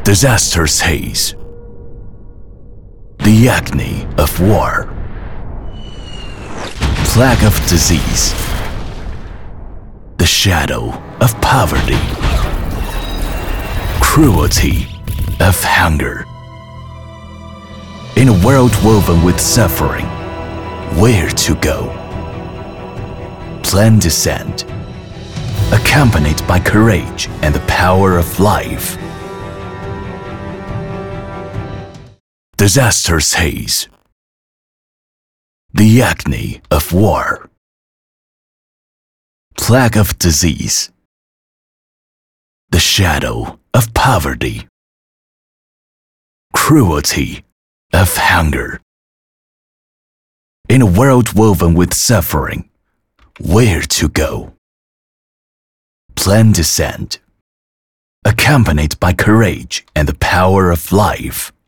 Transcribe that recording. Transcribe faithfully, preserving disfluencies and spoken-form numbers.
Disaster's haze, the agony of war, plague of disease, the shadow of poverty, cruelty of hunger. In a world woven with suffering, where to go? Plan descent, accompanied by courage and the power of life. Disaster's haze, the agony of war, plague of disease, the shadow of poverty, cruelty of hunger. In a world woven with suffering, where to go? Plan descent, accompanied by courage and the power of life.